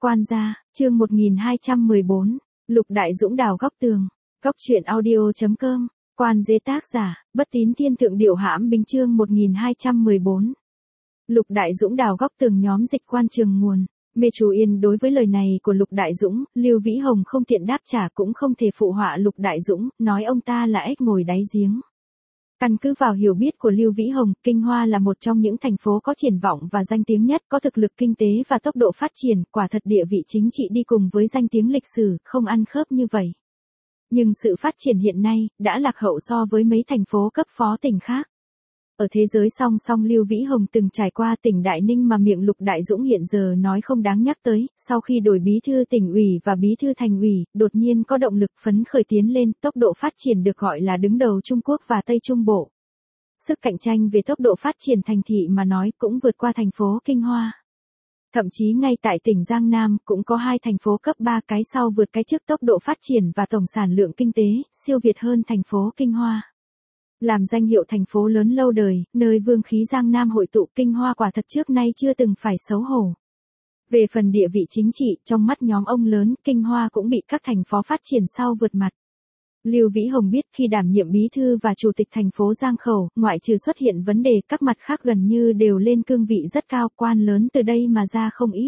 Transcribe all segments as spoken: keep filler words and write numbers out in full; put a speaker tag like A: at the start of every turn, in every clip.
A: Quan gia, chương một nghìn hai trăm mười bốn, Lục Đại Dũng đào góc tường. Góc truyện audio chấm com. Quan dế tác giả, Bất Tín Thiên Thượng Điệu Hãm Bính chương một nghìn hai trăm mười bốn. Lục Đại Dũng đào góc tường nhóm dịch quan trường nguồn. Mê Chú Yên đối với lời này của Lục Đại Dũng, Lưu Vĩ Hồng không tiện đáp trả cũng không thể phụ họa Lục Đại Dũng, nói ông ta là ếch ngồi đáy giếng. Căn cứ vào hiểu biết của Lưu Vĩ Hồng, Kinh Hoa là một trong những thành phố có triển vọng và danh tiếng nhất, có thực lực kinh tế và tốc độ phát triển, quả thật địa vị chính trị đi cùng với danh tiếng lịch sử, không ăn khớp như vậy. Nhưng sự phát triển hiện nay, đã lạc hậu so với mấy thành phố cấp phó tỉnh khác. Ở thế giới song song Lưu Vĩ Hồng từng trải qua tỉnh Đại Ninh mà miệng Lục Đại Dũng hiện giờ nói không đáng nhắc tới, sau khi đổi bí thư tỉnh ủy và bí thư thành ủy, đột nhiên có động lực phấn khởi tiến lên, tốc độ phát triển được gọi là đứng đầu Trung Quốc và Tây Trung Bộ. Sức cạnh tranh về tốc độ phát triển thành thị mà nói cũng vượt qua thành phố Kinh Hoa. Thậm chí ngay tại tỉnh Giang Nam cũng có hai thành phố cấp ba cái sau vượt cái trước tốc độ phát triển và tổng sản lượng kinh tế, siêu việt hơn thành phố Kinh Hoa. Làm danh hiệu thành phố lớn lâu đời, nơi vương khí Giang Nam hội tụ, Kinh Hoa quả thật trước nay chưa từng phải xấu hổ. Về phần địa vị chính trị, trong mắt nhóm ông lớn, Kinh Hoa cũng bị các thành phố phát triển sau vượt mặt. Lưu Vĩ Hồng biết khi đảm nhiệm bí thư và chủ tịch thành phố Giang Khẩu, ngoại trừ xuất hiện vấn đề, các mặt khác gần như đều lên cương vị rất cao, quan lớn từ đây mà ra không ít.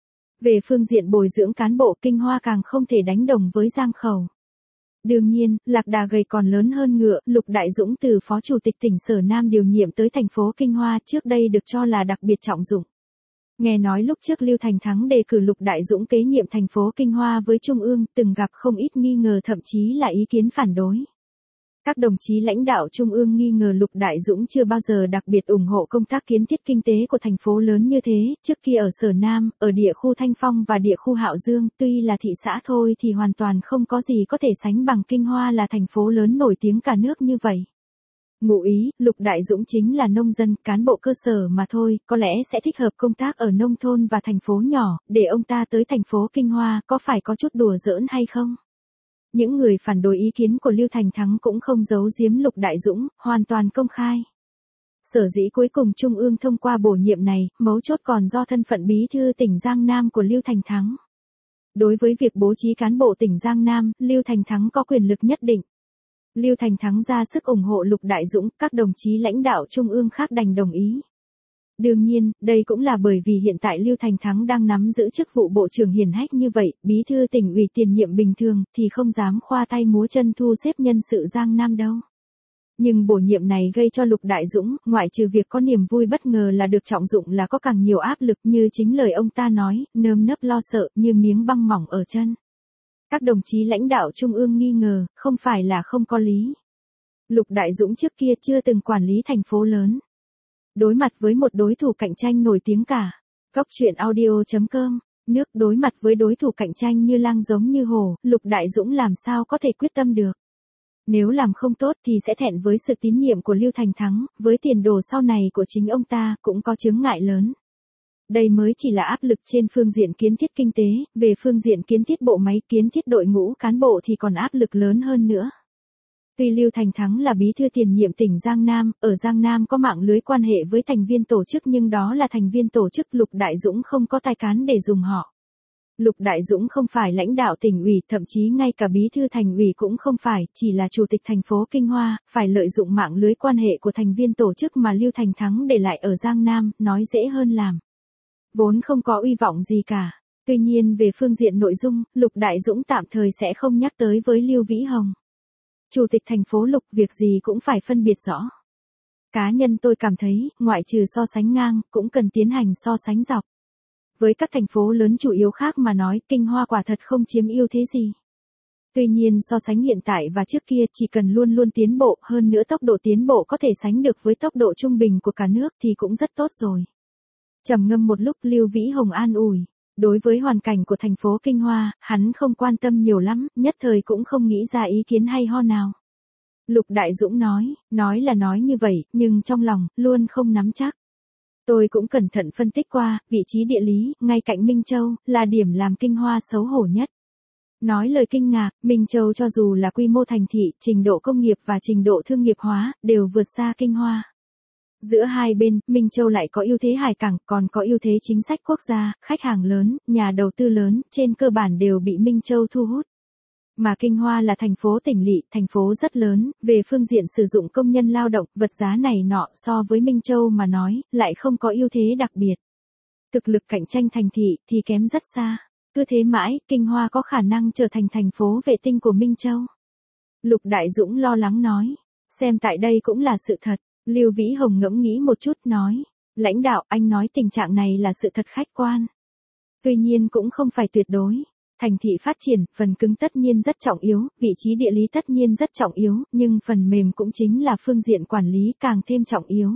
A: Về phương diện bồi dưỡng cán bộ, Kinh Hoa càng không thể đánh đồng với Giang Khẩu. Đương nhiên, lạc đà gầy còn lớn hơn ngựa, Lục Đại Dũng từ phó chủ tịch tỉnh Sở Nam điều nhiệm tới thành phố Kinh Hoa trước đây được cho là đặc biệt trọng dụng. Nghe nói lúc trước Lưu Thành Thắng đề cử Lục Đại Dũng kế nhiệm thành phố Kinh Hoa với Trung ương, từng gặp không ít nghi ngờ thậm chí là ý kiến phản đối. Các đồng chí lãnh đạo Trung ương nghi ngờ Lục Đại Dũng chưa bao giờ đặc biệt ủng hộ công tác kiến thiết kinh tế của thành phố lớn như thế, trước kia ở Sở Nam, ở địa khu Thanh Phong và địa khu Hạo Dương, tuy là thị xã thôi thì hoàn toàn không có gì có thể sánh bằng Kinh Hoa là thành phố lớn nổi tiếng cả nước như vậy. Ngụ ý, Lục Đại Dũng chính là nông dân, cán bộ cơ sở mà thôi, có lẽ sẽ thích hợp công tác ở nông thôn và thành phố nhỏ, để ông ta tới thành phố Kinh Hoa có phải có chút đùa giỡn hay không? Những người phản đối ý kiến của Lưu Thành Thắng cũng không giấu giếm Lục Đại Dũng, hoàn toàn công khai. Sở dĩ cuối cùng Trung ương thông qua bổ nhiệm này, mấu chốt còn do thân phận bí thư tỉnh Giang Nam của Lưu Thành Thắng. Đối với việc bố trí cán bộ tỉnh Giang Nam, Lưu Thành Thắng có quyền lực nhất định. Lưu Thành Thắng ra sức ủng hộ Lục Đại Dũng, các đồng chí lãnh đạo Trung ương khác đành đồng ý. Đương nhiên, đây cũng là bởi vì hiện tại Lưu Thành Thắng đang nắm giữ chức vụ bộ trưởng hiển hách như vậy, bí thư tỉnh ủy tiền nhiệm bình thường, thì không dám khoa tay múa chân thu xếp nhân sự Giang Nam đâu. Nhưng bổ nhiệm này gây cho Lục Đại Dũng, ngoại trừ việc có niềm vui bất ngờ là được trọng dụng là có càng nhiều áp lực như chính lời ông ta nói, nơm nớp lo sợ như miếng băng mỏng ở chân. Các đồng chí lãnh đạo Trung ương nghi ngờ, không phải là không có lý. Lục Đại Dũng trước kia chưa từng quản lý thành phố lớn. Đối mặt với một đối thủ cạnh tranh nổi tiếng cả. Góc truyện audio chấm com. Nước đối mặt với đối thủ cạnh tranh như lang giống như hổ, Lục Đại Dũng làm sao có thể quyết tâm được. Nếu làm không tốt thì sẽ thẹn với sự tín nhiệm của Lưu Thành Thắng, với tiền đồ sau này của chính ông ta cũng có chướng ngại lớn. Đây mới chỉ là áp lực trên phương diện kiến thiết kinh tế, về phương diện kiến thiết bộ máy, kiến thiết đội ngũ cán bộ thì còn áp lực lớn hơn nữa. Tuy Lưu Thành Thắng là bí thư tiền nhiệm tỉnh Giang Nam, ở Giang Nam có mạng lưới quan hệ với thành viên tổ chức nhưng đó là thành viên tổ chức, Lục Đại Dũng không có tài cán để dùng họ. Lục Đại Dũng không phải lãnh đạo tỉnh ủy, thậm chí ngay cả bí thư thành ủy cũng không phải, chỉ là chủ tịch thành phố Kinh Hoa, phải lợi dụng mạng lưới quan hệ của thành viên tổ chức mà Lưu Thành Thắng để lại ở Giang Nam, nói dễ hơn làm. Vốn không có uy vọng gì cả. Tuy nhiên về phương diện nội dung, Lục Đại Dũng tạm thời sẽ không nhắc tới với Lưu Vĩ Hồng. Chủ tịch thành phố Lục, việc gì cũng phải phân biệt rõ. Cá nhân tôi cảm thấy, ngoại trừ so sánh ngang, cũng cần tiến hành so sánh dọc. Với các thành phố lớn chủ yếu khác mà nói, Kinh Hoa quả thật không chiếm ưu thế gì. Tuy nhiên so sánh hiện tại và trước kia chỉ cần luôn luôn tiến bộ, hơn nữa tốc độ tiến bộ có thể sánh được với tốc độ trung bình của cả nước thì cũng rất tốt rồi. Trầm ngâm một lúc, Lưu Vĩ Hồng an ủi. Đối với hoàn cảnh của thành phố Kinh Hoa, hắn không quan tâm nhiều lắm, nhất thời cũng không nghĩ ra ý kiến hay ho nào. Lục Đại Dũng nói, nói là nói như vậy, nhưng trong lòng, luôn không nắm chắc. Tôi cũng cẩn thận phân tích qua, vị trí địa lý, ngay cạnh Minh Châu, là điểm làm Kinh Hoa xấu hổ nhất. Nói lời kinh ngạc, Minh Châu cho dù là quy mô thành thị, trình độ công nghiệp và trình độ thương nghiệp hóa, đều vượt xa Kinh Hoa. Giữa hai bên, Minh Châu lại có ưu thế hải cảng, còn có ưu thế chính sách quốc gia, khách hàng lớn, nhà đầu tư lớn, trên cơ bản đều bị Minh Châu thu hút. Mà Kinh Hoa là thành phố tỉnh lỵ, thành phố rất lớn, về phương diện sử dụng công nhân lao động, vật giá này nọ so với Minh Châu mà nói, lại không có ưu thế đặc biệt. Thực lực cạnh tranh thành thị thì kém rất xa. Cứ thế mãi, Kinh Hoa có khả năng trở thành thành phố vệ tinh của Minh Châu. Lục Đại Dũng lo lắng nói. Xem tại đây cũng là sự thật. Lưu Vĩ Hồng ngẫm nghĩ một chút nói. Lãnh đạo, anh nói tình trạng này là sự thật khách quan. Tuy nhiên cũng không phải tuyệt đối. Thành thị phát triển, phần cứng tất nhiên rất trọng yếu, vị trí địa lý tất nhiên rất trọng yếu, nhưng phần mềm cũng chính là phương diện quản lý càng thêm trọng yếu.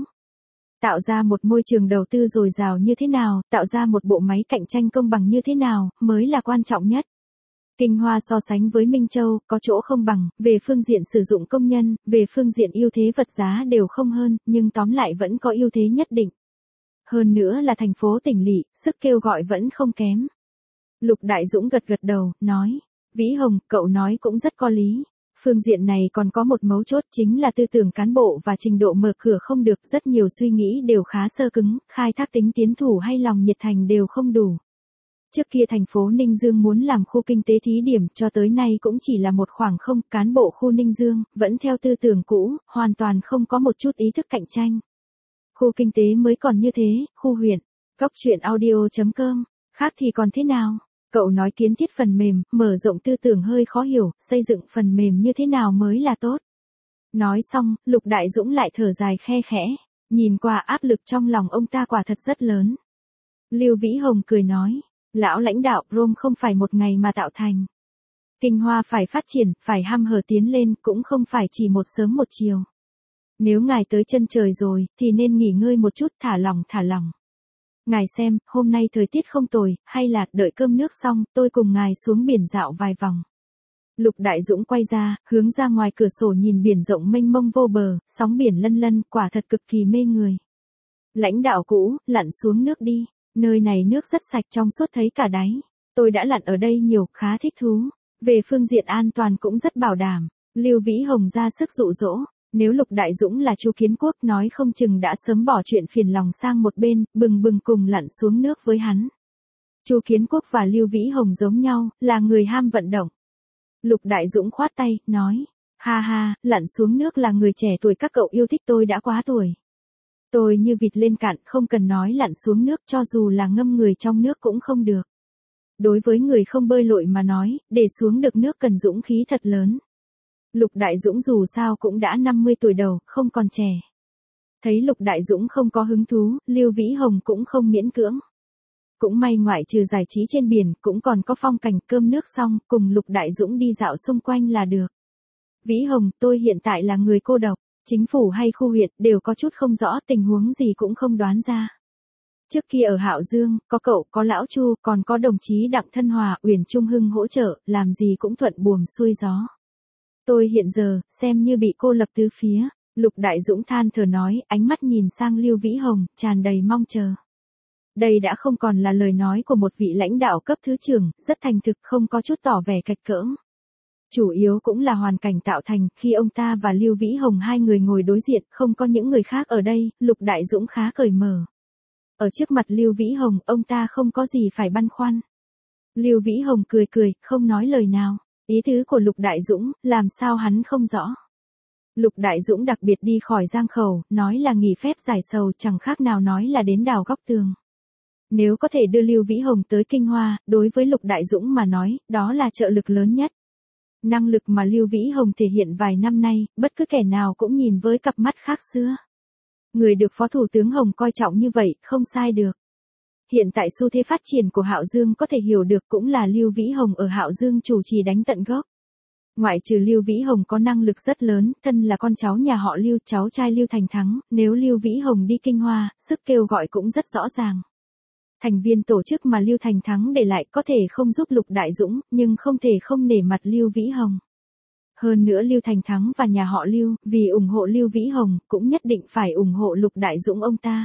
A: Tạo ra một môi trường đầu tư dồi dào như thế nào, tạo ra một bộ máy cạnh tranh công bằng như thế nào, mới là quan trọng nhất. Kinh Hoa so sánh với Minh Châu, có chỗ không bằng, về phương diện sử dụng công nhân, về phương diện ưu thế vật giá đều không hơn, nhưng tóm lại vẫn có ưu thế nhất định. Hơn nữa là thành phố tỉnh lỵ, sức kêu gọi vẫn không kém. Lục Đại Dũng gật gật đầu, nói, Vĩ Hồng, cậu nói cũng rất có lý. Phương diện này còn có một mấu chốt chính là tư tưởng cán bộ và trình độ mở cửa không được, rất nhiều suy nghĩ đều khá sơ cứng, khai thác tính tiến thủ hay lòng nhiệt thành đều không đủ. Trước kia thành phố Ninh Dương muốn làm khu kinh tế thí điểm cho tới nay cũng chỉ là một khoảng không, cán bộ khu Ninh Dương, vẫn theo tư tưởng cũ, hoàn toàn không có một chút ý thức cạnh tranh. Khu kinh tế mới còn như thế, khu huyện, góc chuyện audio chấm com, khác thì còn thế nào? Cậu nói kiến thiết phần mềm, mở rộng tư tưởng hơi khó hiểu, xây dựng phần mềm như thế nào mới là tốt. Nói xong, Lục Đại Dũng lại thở dài khe khẽ, nhìn qua áp lực trong lòng ông ta quả thật rất lớn. Lưu Vĩ Hồng cười nói, lão lãnh đạo, Rome không phải một ngày mà tạo thành. Kinh Hoa phải phát triển, phải hăm hở tiến lên, cũng không phải chỉ một sớm một chiều. Nếu ngài tới chân trời rồi, thì nên nghỉ ngơi một chút, thả lỏng thả lỏng. Ngài xem, hôm nay thời tiết không tồi, hay là, đợi cơm nước xong, tôi cùng ngài xuống biển dạo vài vòng. Lục Đại Dũng quay ra, hướng ra ngoài cửa sổ nhìn biển rộng mênh mông vô bờ, sóng biển lân lân, quả thật cực kỳ mê người. Lãnh đạo cũ, lặn xuống nước đi, nơi này nước rất sạch trong suốt thấy cả đáy. Tôi đã lặn ở đây nhiều, khá thích thú. Về phương diện an toàn cũng rất bảo đảm. Lưu Vĩ Hồng ra sức dụ dỗ. Nếu Lục Đại Dũng là Chu Kiến Quốc nói không chừng đã sớm bỏ chuyện phiền lòng sang một bên, bừng bừng cùng lặn xuống nước với hắn. Chu Kiến Quốc và Lưu Vĩ Hồng giống nhau, là người ham vận động. Lục Đại Dũng khoát tay, nói, ha ha, lặn xuống nước là người trẻ tuổi các cậu yêu thích, tôi đã quá tuổi. Tôi như vịt lên cạn, không cần nói lặn xuống nước, cho dù là ngâm người trong nước cũng không được. Đối với người không bơi lội mà nói, để xuống được nước cần dũng khí thật lớn. Lục Đại Dũng dù sao cũng đã năm mươi tuổi đầu, không còn trẻ. Thấy Lục Đại Dũng không có hứng thú, Lưu Vĩ Hồng cũng không miễn cưỡng. Cũng may ngoại trừ giải trí trên biển, cũng còn có phong cảnh, cơm nước xong, cùng Lục Đại Dũng đi dạo xung quanh là được. Vĩ Hồng, tôi hiện tại là người cô độc, chính phủ hay khu huyện, đều có chút không rõ, tình huống gì cũng không đoán ra. Trước kia ở Hạo Dương, có cậu, có lão Chu, còn có đồng chí Đặng Thân Hòa, Uyển Trung Hưng hỗ trợ, làm gì cũng thuận buồm xuôi gió. Tôi hiện giờ, xem như bị cô lập tứ phía. Lục Đại Dũng than thở nói, ánh mắt nhìn sang Lưu Vĩ Hồng, tràn đầy mong chờ. Đây đã không còn là lời nói của một vị lãnh đạo cấp thứ trưởng, rất thành thực, không có chút tỏ vẻ cạch cỡm. Chủ yếu cũng là hoàn cảnh tạo thành, khi ông ta và Lưu Vĩ Hồng hai người ngồi đối diện, không có những người khác ở đây, Lục Đại Dũng khá cởi mở. Ở trước mặt Lưu Vĩ Hồng, ông ta không có gì phải băn khoăn. Lưu Vĩ Hồng cười cười, không nói lời nào. Ý tứ của Lục Đại Dũng, làm sao hắn không rõ. Lục Đại Dũng đặc biệt đi khỏi Giang Khẩu, nói là nghỉ phép giải sầu, chẳng khác nào nói là đến đào góc tường. Nếu có thể đưa Lưu Vĩ Hồng tới Kinh Hoa, đối với Lục Đại Dũng mà nói, đó là trợ lực lớn nhất. Năng lực mà Lưu Vĩ Hồng thể hiện vài năm nay, bất cứ kẻ nào cũng nhìn với cặp mắt khác xưa. Người được Phó Thủ tướng Hồng coi trọng như vậy, không sai được. Hiện tại xu thế phát triển của Hạo Dương có thể hiểu được cũng là Lưu Vĩ Hồng ở Hạo Dương chủ trì đánh tận gốc. Ngoại trừ Lưu Vĩ Hồng có năng lực rất lớn, thân là con cháu nhà họ Lưu, cháu trai Lưu Thành Thắng, nếu Lưu Vĩ Hồng đi Kinh Hoa, sức kêu gọi cũng rất rõ ràng. Thành viên tổ chức mà Lưu Thành Thắng để lại có thể không giúp Lục Đại Dũng, nhưng không thể không nể mặt Lưu Vĩ Hồng. Hơn nữa Lưu Thành Thắng và nhà họ Lưu, vì ủng hộ Lưu Vĩ Hồng, cũng nhất định phải ủng hộ Lục Đại Dũng ông ta.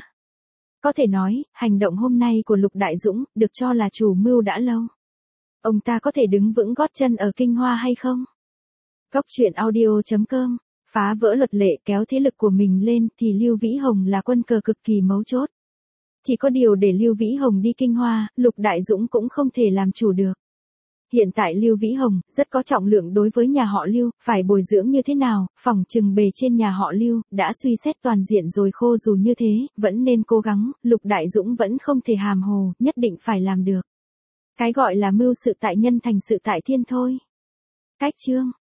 A: Có thể nói, hành động hôm nay của Lục Đại Dũng, được cho là chủ mưu đã lâu. Ông ta có thể đứng vững gót chân ở Kinh Hoa hay không? Góc chuyện audio chấm com phá vỡ luật lệ kéo thế lực của mình lên thì Lưu Vĩ Hồng là quân cờ cực kỳ mấu chốt. Chỉ có điều để Lưu Vĩ Hồng đi Kinh Hoa, Lục Đại Dũng cũng không thể làm chủ được. Hiện tại Lưu Vĩ Hồng rất có trọng lượng đối với nhà họ Lưu, phải bồi dưỡng như thế nào, phỏng chừng bề trên nhà họ Lưu đã suy xét toàn diện rồi, khô dù như thế, vẫn nên cố gắng, Lục Đại Dũng vẫn không thể hàm hồ, nhất định phải làm được. Cái gọi là mưu sự tại nhân thành sự tại thiên thôi. Cách chương